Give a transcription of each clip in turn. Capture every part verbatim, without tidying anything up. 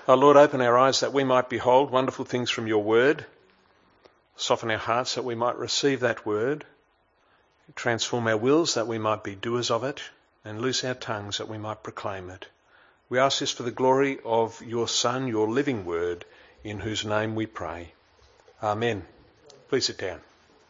Oh Lord, open our eyes that we might behold wonderful things from your word. Soften our hearts that we might receive that word. Transform our wills that we might be doers of it. And loose our tongues that we might proclaim it. We ask this for the glory of your Son, your living word, in whose name we pray. Amen. Please sit down.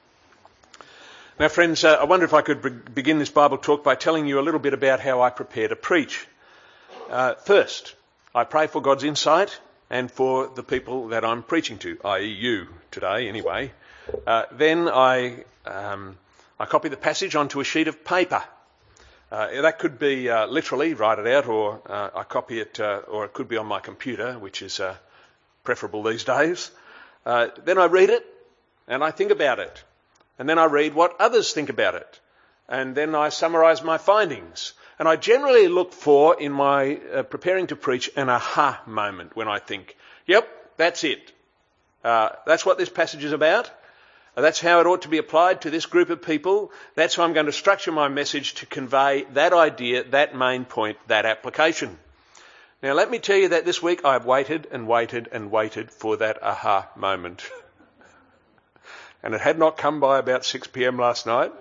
Now friends, uh, I wonder if I could be- begin this Bible talk by telling you a little bit about how I prepare to preach. Uh, first, I pray for God's insight and for the people that I'm preaching to, that is you today anyway. Uh, then I, um, I copy the passage onto a sheet of paper. Uh, that could be uh, literally write it out, or uh, I copy it, uh, or it could be on my computer, which is uh, preferable these days. Uh, then I read it and I think about it. And then I read what others think about it. And then I summarise my findings. And I generally look for, in my uh, preparing to preach, an aha moment when I think, yep, that's it. Uh, that's what this passage is about. Uh, that's how it ought to be applied to this group of people. That's how I'm going to structure my message to convey that idea, that main point, that application. Now let me tell you that this week I've waited and waited and waited for that aha moment. And it had not come by about six p.m. last night.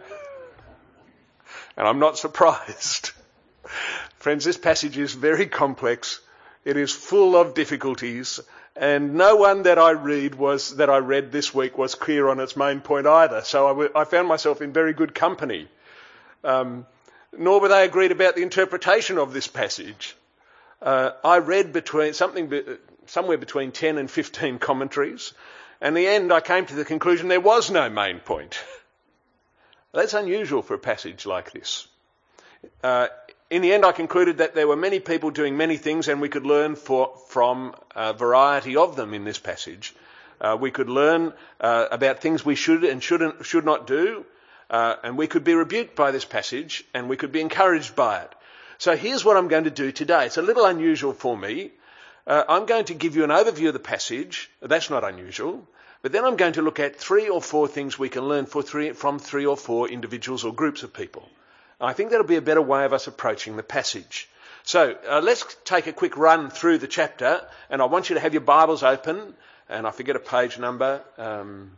And I'm not surprised. Friends, this passage is very complex. It is full of difficulties, and no one that I read was that I read this week was clear on its main point either. So I, w- I found myself in very good company. Um, nor were they agreed about the interpretation of this passage. Uh, I read between something be- somewhere between ten and fifteen commentaries, and in the end I came to the conclusion there was no main point. That's unusual for a passage like this. Uh, in the end, I concluded that there were many people doing many things, and we could learn for, from a variety of them in this passage. Uh, we could learn uh, about things we should and shouldn't, should not do, uh, and we could be rebuked by this passage, and we could be encouraged by it. So here's what I'm going to do today. It's a little unusual for me. Uh, I'm going to give you an overview of the passage. That's not unusual. But then I'm going to look at three or four things we can learn for three, from three or four individuals or groups of people. I think that'll be a better way of us approaching the passage. So uh, let's take a quick run through the chapter, and I want you to have your Bibles open, and I forget a page number, um,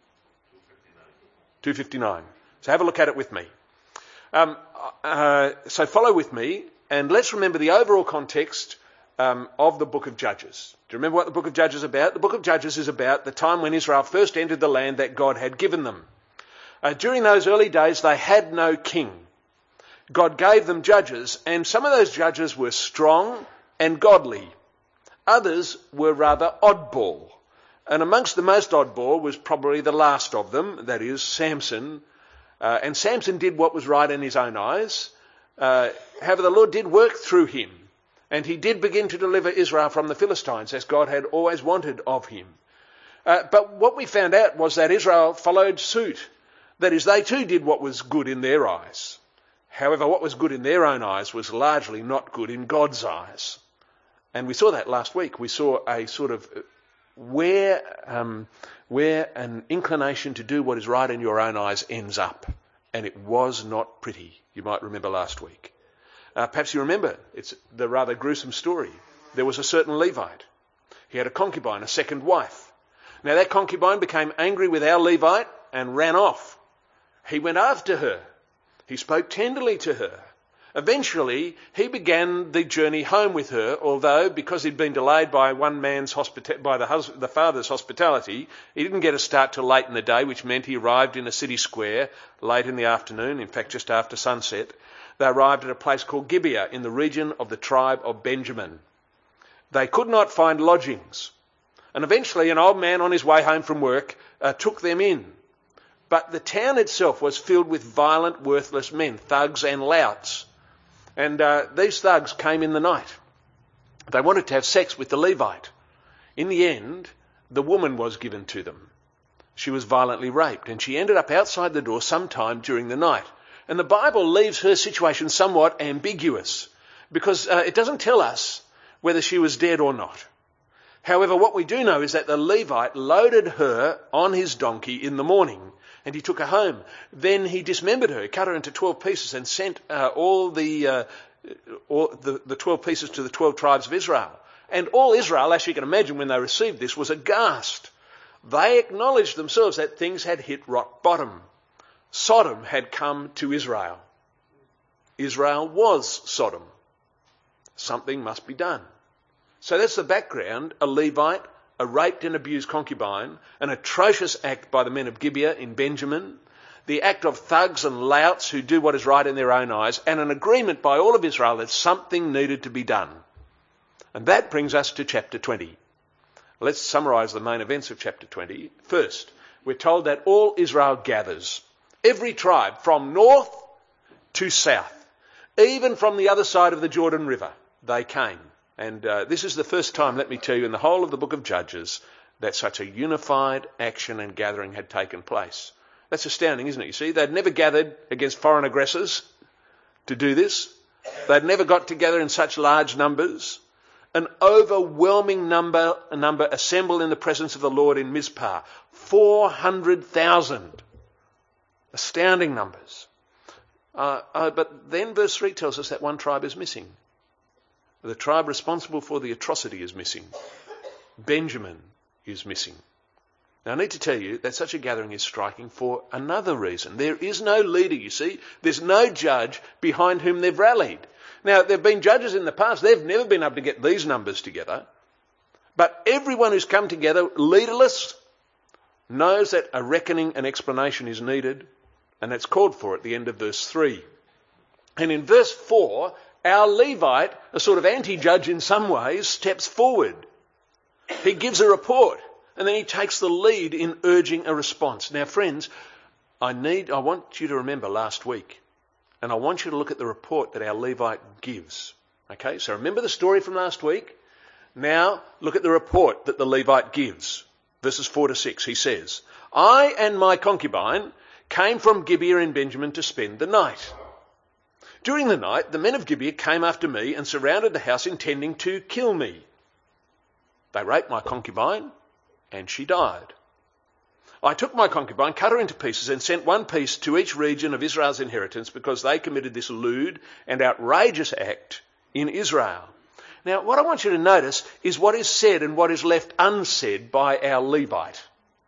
two fifty-nine. So have a look at it with me. Um, uh, so follow with me, and let's remember the overall context um, of the book of Judges. Do you remember what the book of Judges is about? The book of Judges is about the time when Israel first entered the land that God had given them. Uh, during those early days, they had no king. God gave them judges, and some of those judges were strong and godly. Others were rather oddball. And amongst the most oddball was probably the last of them, that is Samson. Uh, and Samson did what was right in his own eyes. Uh, however, the Lord did work through him, and he did begin to deliver Israel from the Philistines, as God had always wanted of him. Uh, but what we found out was that Israel followed suit. That is, they too did what was good in their eyes. However, what was good in their own eyes was largely not good in God's eyes. And we saw that last week. We saw a sort of where, um, where an inclination to do what is right in your own eyes ends up. And it was not pretty. You might remember last week. Uh, perhaps you remember, it's the rather gruesome story. There was a certain Levite. He had a concubine, a second wife. Now that concubine became angry with our Levite and ran off. He went after her. He spoke tenderly to her. Eventually, he began the journey home with her, although because he'd been delayed by one man's hospita- by the, hus- the father's hospitality, he didn't get a start till late in the day, which meant he arrived in a city square late in the afternoon, in fact just after sunset. They arrived at a place called Gibeah in the region of the tribe of Benjamin. They could not find lodgings, and eventually an old man on his way home from work uh, took them in. But the town itself was filled with violent, worthless men, thugs and louts. And uh, these thugs came in the night. They wanted to have sex with the Levite. In the end, the woman was given to them. She was violently raped, and she ended up outside the door sometime during the night. And the Bible leaves her situation somewhat ambiguous, because uh, it doesn't tell us whether she was dead or not. However, what we do know is that the Levite loaded her on his donkey in the morning, and he took her home. Then he dismembered her, cut her into twelve pieces, and sent uh, all the, uh, all the the twelve pieces to the twelve tribes of Israel. And all Israel, as you can imagine when they received this, was aghast. They acknowledged themselves that things had hit rock bottom. Sodom had come to Israel. Israel was Sodom. Something must be done. So that's the background. A Levite, a raped and abused concubine, an atrocious act by the men of Gibeah in Benjamin, the act of thugs and louts who do what is right in their own eyes, and an agreement by all of Israel that something needed to be done. And that brings us to chapter twenty. Let's summarise the main events of chapter twenty. First, we're told that all Israel gathers. Every tribe from north to south, even from the other side of the Jordan River, they came. And uh, this is the first time, let me tell you, in the whole of the book of Judges, that such a unified action and gathering had taken place. That's astounding, isn't it? You see, they'd never gathered against foreign aggressors to do this. They'd never got together in such large numbers. An overwhelming number, a number assembled in the presence of the Lord in Mizpah. four hundred thousand. Astounding numbers. Uh, uh, but then verse three tells us that one tribe is missing. The tribe responsible for the atrocity is missing. Benjamin is missing. Now I need to tell you that such a gathering is striking for another reason. There is no leader, you see. There's no judge behind whom they've rallied. Now, there have been judges in the past. They've never been able to get these numbers together. But everyone who's come together, leaderless, knows that a reckoning and explanation is needed. And that's called for at the end of verse three. And in verse four, our Levite, a sort of anti-judge in some ways, steps forward. He gives a report and then he takes the lead in urging a response. Now, friends, I need, I want you to remember last week, and I want you to look at the report that our Levite gives. Okay, so remember the story from last week? Now, look at the report that the Levite gives. Verses four to six, he says, I and my concubine came from Gibeah in Benjamin to spend the night. During the night, the men of Gibeah came after me and surrounded the house intending to kill me. They raped my concubine and she died. I took my concubine, cut her into pieces and sent one piece to each region of Israel's inheritance because they committed this lewd and outrageous act in Israel. Now, what I want you to notice is what is said and what is left unsaid by our Levite.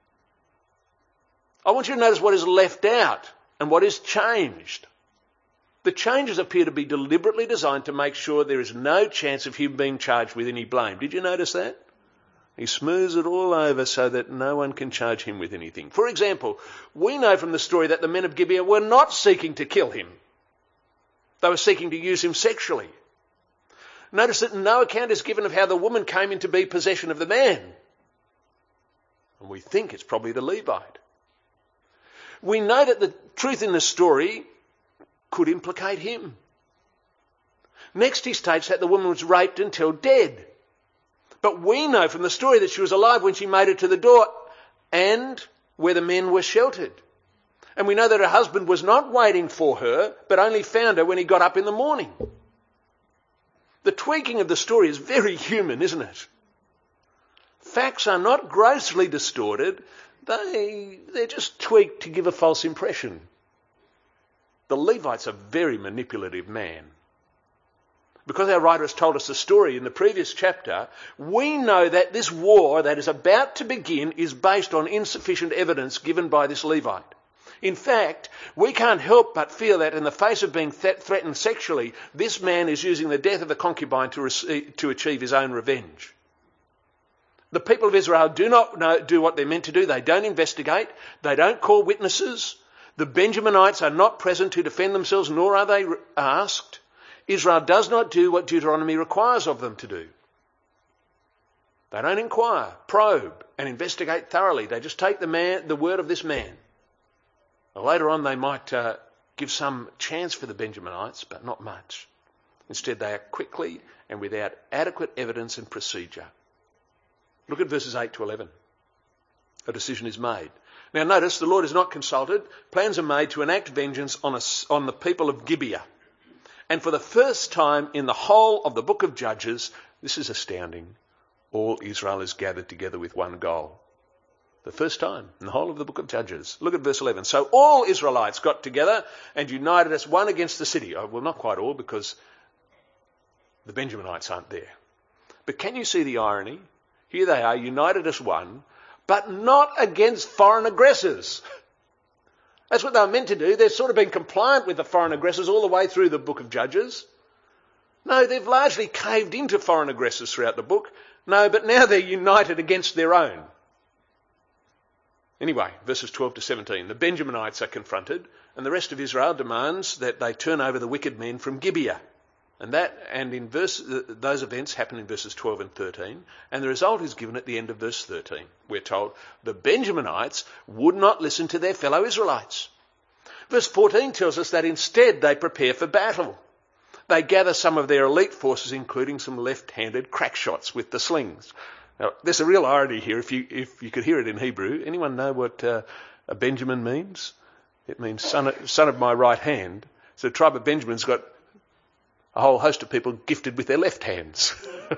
I want you to notice what is left out and what is changed. The changes appear to be deliberately designed to make sure there is no chance of him being charged with any blame. Did you notice that? He smooths it all over so that no one can charge him with anything. For example, we know from the story that the men of Gibeah were not seeking to kill him. They were seeking to use him sexually. Notice that no account is given of how the woman came into be possession of the man. And we think it's probably the Levite. We know that the truth in the story could implicate him. Next he states that the woman was raped until dead. But we know from the story that she was alive when she made it to the door and where the men were sheltered. And we know that her husband was not waiting for her, but only found her when he got up in the morning. The tweaking of the story is very human, isn't it? Facts are not grossly distorted. They, they're just tweaked to give a false impression. The Levite's a very manipulative man. Because our writer has told us the story in the previous chapter, we know that this war that is about to begin is based on insufficient evidence given by this Levite. In fact, we can't help but feel that in the face of being th- threatened sexually, this man is using the death of the concubine to, receive, to achieve his own revenge. The people of Israel do not know, do what they're meant to do. They don't investigate. They don't call witnesses. The Benjaminites are not present to defend themselves, nor are they asked. Israel does not do what Deuteronomy requires of them to do. They don't inquire, probe, and investigate thoroughly. They just take the man, the word of this man. Now, later on, they might uh, give some chance for the Benjaminites, but not much. Instead, they act quickly and without adequate evidence and procedure. Look at verses eight to eleven. A decision is made. Now notice, the Lord is not consulted. Plans are made to enact vengeance on, a, on the people of Gibeah. And for the first time in the whole of the book of Judges, this is astounding, all Israel is gathered together with one goal. The first time in the whole of the book of Judges. Look at verse eleven. So all Israelites got together and united as one against the city. Oh, well, not quite all, because the Benjaminites aren't there. But can you see the irony? Here they are, united as one, but not against foreign aggressors. That's what they were meant to do. They've sort of been compliant with the foreign aggressors all the way through the book of Judges. No, they've largely caved into foreign aggressors throughout the book. No, but now they're united against their own. Anyway, verses twelve to seventeen. The Benjaminites are confronted, and the rest of Israel demands that they turn over the wicked men from Gibeah. And that, and in verse, those events happen in verses twelve and thirteen, and the result is given at the end of verse thirteen. We're told the Benjaminites would not listen to their fellow Israelites. Verse fourteen tells us that instead they prepare for battle. They gather some of their elite forces, including some left-handed crack shots with the slings. Now, there's a real irony here. If you if you could hear it in Hebrew, anyone know what uh, a Benjamin means? It means son of, son of my right hand. So the tribe of Benjamin's got a whole host of people gifted with their left hands.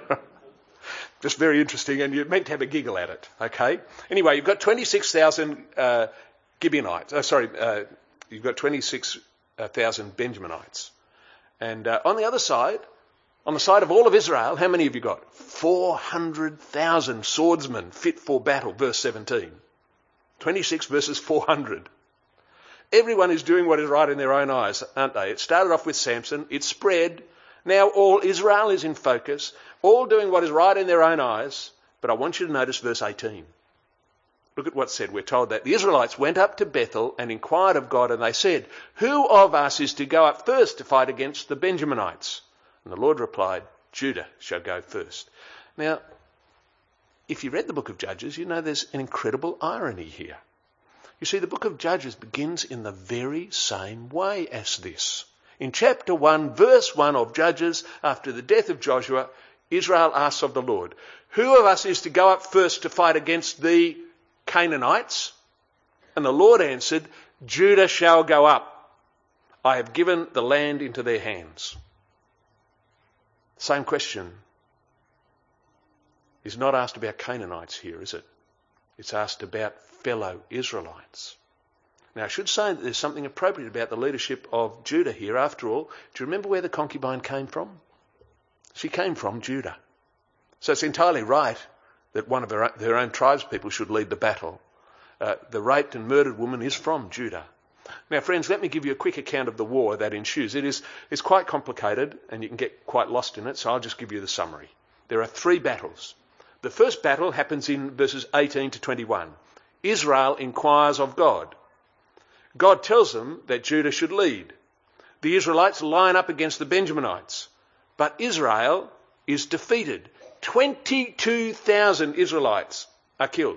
Just very interesting, and you're meant to have a giggle at it, okay? Anyway, you've got twenty-six thousand uh, Gibeonites. Oh, sorry, uh, you've got twenty-six thousand Benjaminites. And uh, on the other side, on the side of all of Israel, how many have you got? four hundred thousand swordsmen fit for battle, verse seventeen. twenty-six versus four hundred. Everyone is doing what is right in their own eyes, aren't they? It started off with Samson. It spread. Now all Israel is in focus, all doing what is right in their own eyes. But I want you to notice verse eighteen. Look at what's said. We're told that the Israelites went up to Bethel and inquired of God, and they said, "Who of us is to go up first to fight against the Benjaminites?" And the Lord replied, "Judah shall go first." Now, if you read the book of Judges, you know there's an incredible irony here. You see, the book of Judges begins in the very same way as this. In chapter one, verse one of Judges, after the death of Joshua, Israel asks of the Lord, "Who of us is to go up first to fight against the Canaanites?" And the Lord answered, "Judah shall go up. I have given the land into their hands." Same question is not asked about Canaanites here, is it? It's asked about fellow Israelites. Now, I should say that there's something appropriate about the leadership of Judah here. After all, do you remember where the concubine came from? She came from Judah. So it's entirely right that one of their, their own tribespeople should lead the battle. Uh, the raped and murdered woman is from Judah. Now, friends, let me give you a quick account of the war that ensues. It is it's quite complicated and you can get quite lost in it, so I'll just give you the summary. There are three battles. The first battle happens in verses eighteen to twenty-one. Israel inquires of God. God tells them that Judah should lead. The Israelites line up against the Benjaminites, but Israel is defeated. twenty-two thousand Israelites are killed.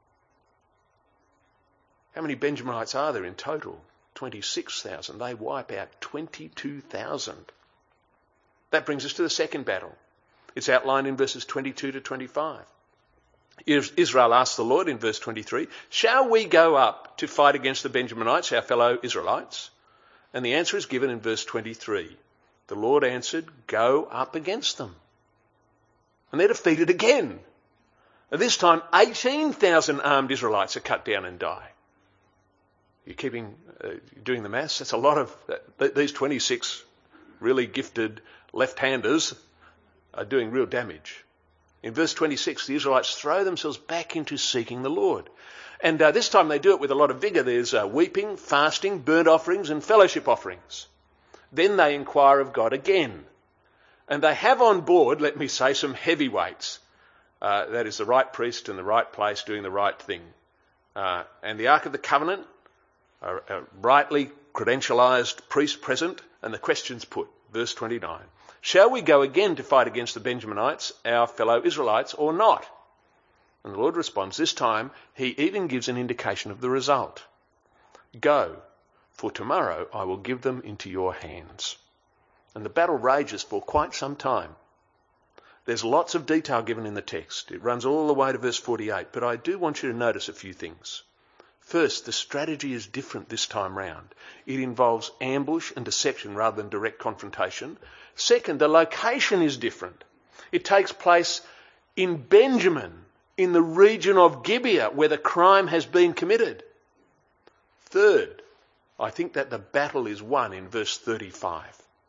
How many Benjaminites are there in total? twenty-six thousand. They wipe out twenty-two thousand. That brings us to the second battle. It's outlined in verses twenty-two to twenty-five. Israel asks the Lord in verse twenty-three, "Shall we go up to fight against the Benjaminites, our fellow Israelites?" And the answer is given in verse twenty-three. The Lord answered, "Go up against them." And they're defeated again. And this time, eighteen thousand armed Israelites are cut down and die. You're keeping, uh, doing the maths? That's a lot of, uh, these twenty-six really gifted left-handers are doing real damage. In verse twenty-six, the Israelites throw themselves back into seeking the Lord. And uh, this time they do it with a lot of vigour. There's uh, weeping, fasting, burnt offerings and fellowship offerings. Then they inquire of God again. And they have on board, let me say, some heavyweights. Uh, that is the right priest in the right place doing the right thing. Uh, and the Ark of the Covenant, a, a rightly credentialised priest present, and the question's put. Verse twenty-nine. "Shall we go again to fight against the Benjaminites, our fellow Israelites, or not?" And the Lord responds. This time he even gives an indication of the result. "Go, for tomorrow I will give them into your hands." And the battle rages for quite some time. There's lots of detail given in the text. It runs all the way to verse forty-eight, but I do want you to notice a few things. First, the strategy is different this time round. It involves ambush and deception rather than direct confrontation. Second, the location is different. It takes place in Benjamin, in the region of Gibeah, where the crime has been committed. Third, I think that the battle is won in verse thirty-five.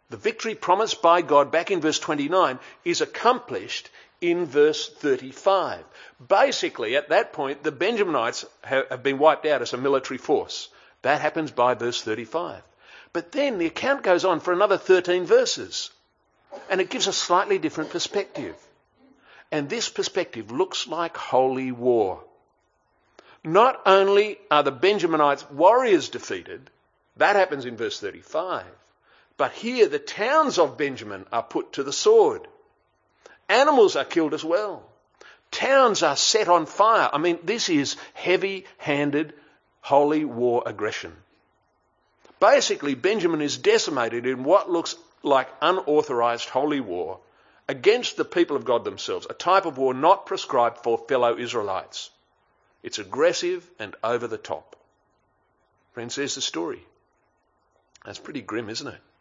The victory promised by God back in verse twenty-nine is accomplished in verse thirty-five. Basically, at that point, the Benjaminites have been wiped out as a military force. That happens by verse thirty-five. But then the account goes on for another thirteen verses, and it gives a slightly different perspective. And this perspective looks like holy war. Not only are the Benjaminites warriors defeated, that happens in verse thirty-five, but here the towns of Benjamin are put to the sword. Animals are killed as well. Towns are set on fire. I mean, this is heavy-handed holy war aggression. Basically, Benjamin is decimated in what looks like unauthorised holy war against the people of God themselves, a type of war not prescribed for fellow Israelites. It's aggressive and over the top. Friends, there's the story. That's pretty grim, isn't it?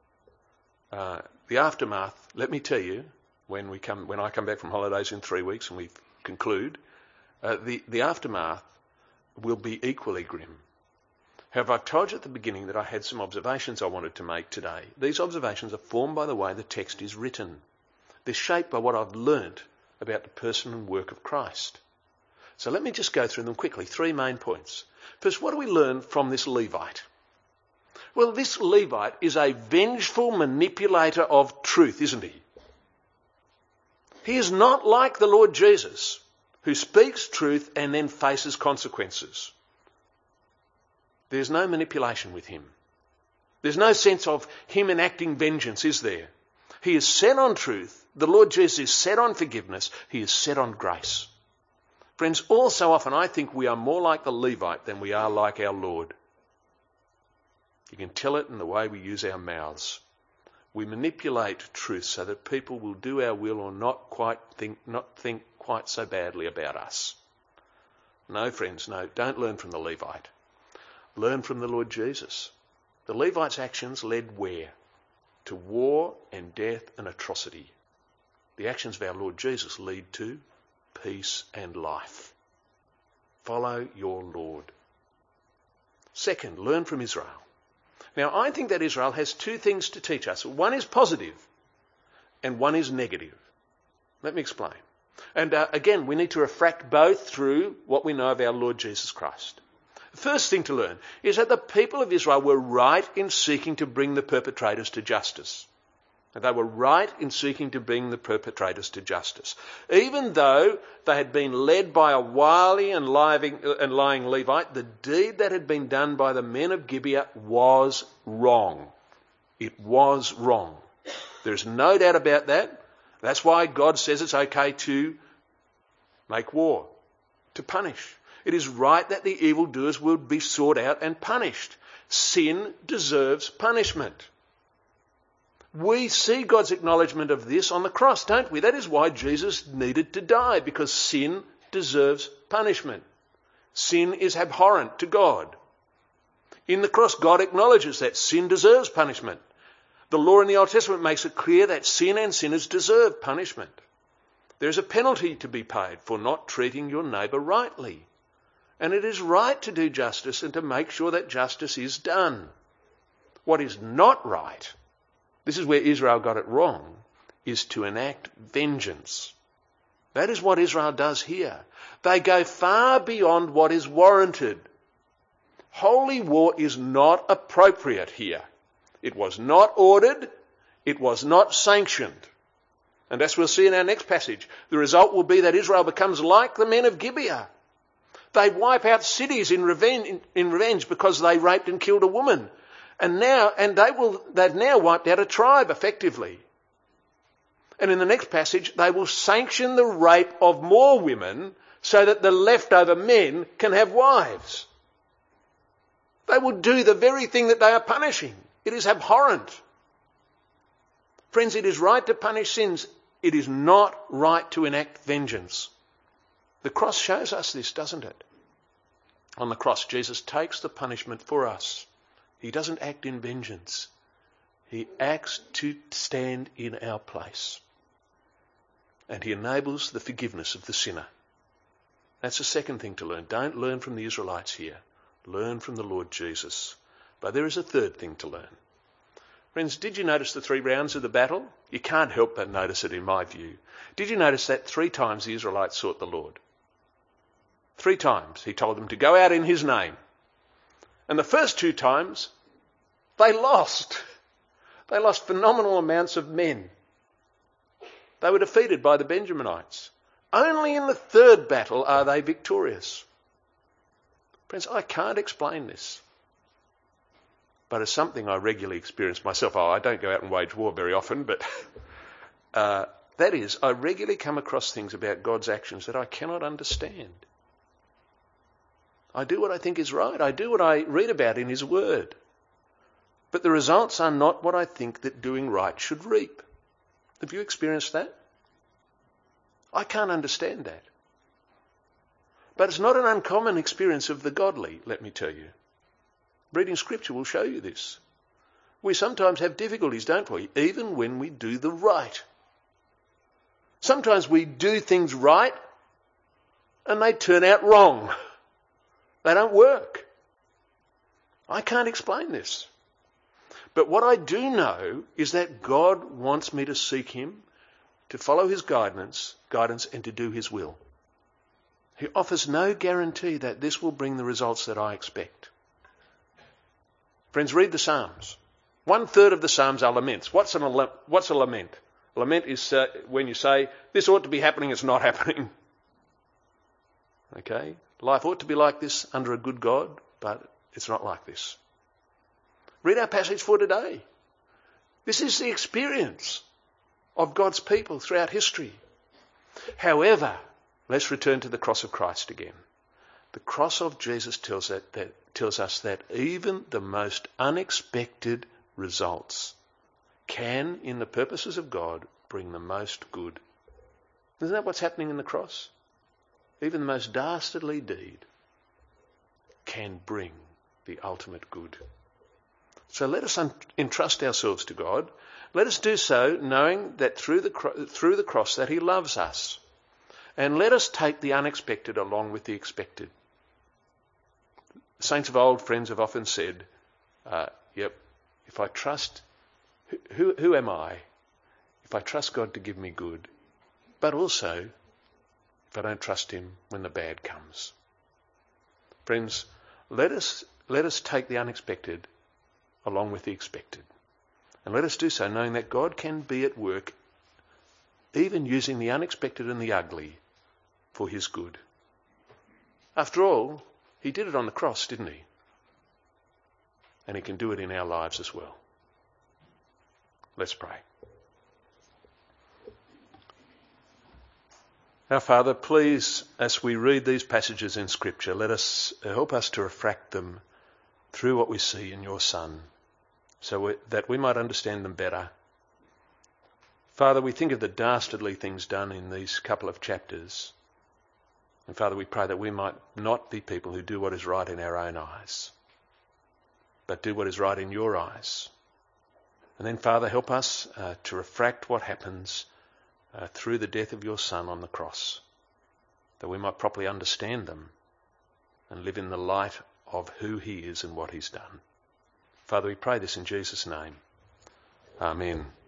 Uh, the aftermath, let me tell you, when we come, when I come back from holidays in three weeks and we conclude, uh, the, the aftermath will be equally grim. However, I've told you at the beginning that I had some observations I wanted to make today. These observations are formed by the way the text is written. They're shaped by what I've learnt about the person and work of Christ. So let me just go through them quickly. Three main points. First, what do we learn from this Levite? Well, this Levite is a vengeful manipulator of truth, isn't he? He is not like the Lord Jesus, who speaks truth and then faces consequences. There's no manipulation with him. There's no sense of him enacting vengeance, is there? He is set on truth. The Lord Jesus is set on forgiveness. He is set on grace. Friends, all so often I think we are more like the Levite than we are like our Lord. You can tell it in the way we use our mouths. We manipulate truth so that people will do our will or not quite think, not think quite so badly about us. No, friends, no, don't learn from the Levite. Learn from the Lord Jesus. The Levite's actions led where? To war and death and atrocity. The actions of our Lord Jesus lead to peace and life. Follow your Lord. Second, learn from Israel. Now, I think that Israel has two things to teach us. One is positive and one is negative. Let me explain. And uh, again, we need to refract both through what we know of our Lord Jesus Christ. The first thing to learn is that the people of Israel were right in seeking to bring the perpetrators to justice. And they were right in seeking to bring the perpetrators to justice. Even though they had been led by a wily and lying, and lying Levite, the deed that had been done by the men of Gibeah was wrong. It was wrong. There's no doubt about that. That's why God says it's okay to make war, to punish. It is right that the evildoers will be sought out and punished. Sin deserves punishment. We see God's acknowledgement of this on the cross, don't we? That is why Jesus needed to die, because sin deserves punishment. Sin is abhorrent to God. In the cross, God acknowledges that sin deserves punishment. The law in the Old Testament makes it clear that sin and sinners deserve punishment. There is a penalty to be paid for not treating your neighbour rightly. And it is right to do justice and to make sure that justice is done. What is not right, this is where Israel got it wrong, is to enact vengeance. That is what Israel does here. They go far beyond what is warranted. Holy war is not appropriate here. It was not ordered. It was not sanctioned. And as we'll see in our next passage, the result will be that Israel becomes like the men of Gibeah. They wipe out cities in revenge, in revenge because they raped and killed a woman. And now, and they will, they've now wiped out a tribe effectively. And in the next passage, they will sanction the rape of more women so that the leftover men can have wives. They will do the very thing that they are punishing. It is abhorrent. Friends, it is right to punish sins. It is not right to enact vengeance. The cross shows us this, doesn't it? On the cross, Jesus takes the punishment for us. He doesn't act in vengeance. He acts to stand in our place. And he enables the forgiveness of the sinner. That's the second thing to learn. Don't learn from the Israelites here. Learn from the Lord Jesus. But there is a third thing to learn. Friends, did you notice the three rounds of the battle? You can't help but notice it in my view. Did you notice that three times the Israelites sought the Lord? Three times he told them to go out in his name. And the first two times, they lost. They lost phenomenal amounts of men. They were defeated by the Benjaminites. Only in the third battle are they victorious. Friends, I can't explain this. But it's something I regularly experience myself. Oh, I don't go out and wage war very often, but uh, that is, I regularly come across things about God's actions that I cannot understand. I do what I think is right. I do what I read about in his word. But the results are not what I think that doing right should reap. Have you experienced that? I can't understand that. But it's not an uncommon experience of the godly, let me tell you. Reading scripture will show you this. We sometimes have difficulties, don't we? Even when we do the right. Sometimes we do things right and they turn out wrong. They don't work. I can't explain this. But what I do know is that God wants me to seek him, to follow his guidance, guidance and to do his will. He offers no guarantee that this will bring the results that I expect. Friends, read the Psalms. One third of the Psalms are laments. What's, an, what's a lament? A lament is uh, when you say, this ought to be happening, it's not happening. Okay? Life ought to be like this under a good God, but it's not like this. Read our passage for today. This is the experience of God's people throughout history. However, let's return to the cross of Christ again. The cross of Jesus tells, that, that, tells us that even the most unexpected results can, in the purposes of God, bring the most good. Isn't that what's happening in the cross? Even the most dastardly deed can bring the ultimate good. So let us un- entrust ourselves to God. Let us do so knowing that through the, cro- through the cross that he loves us. And let us take the unexpected along with the expected. The saints of old, friends, have often said, uh, yep, if I trust, who, who, who am I? If I trust God to give me good, but also if I don't trust him when the bad comes. Friends, let us, let us take the unexpected along with the expected. And let us do so knowing that God can be at work even using the unexpected and the ugly for his good. After all, he did it on the cross, didn't he? And he can do it in our lives as well. Let's pray. Our Father, please, as we read these passages in Scripture, let us help us to refract them through what we see in your Son, so we, that we might understand them better. Father, we think of the dastardly things done in these couple of chapters. And Father, we pray that we might not be people who do what is right in our own eyes, but do what is right in your eyes. And then, Father, help us uh, to refract what happens uh, through the death of your Son on the cross, that we might properly understand them and live in the light of who he is and what he's done. Father, we pray this in Jesus' name. Amen.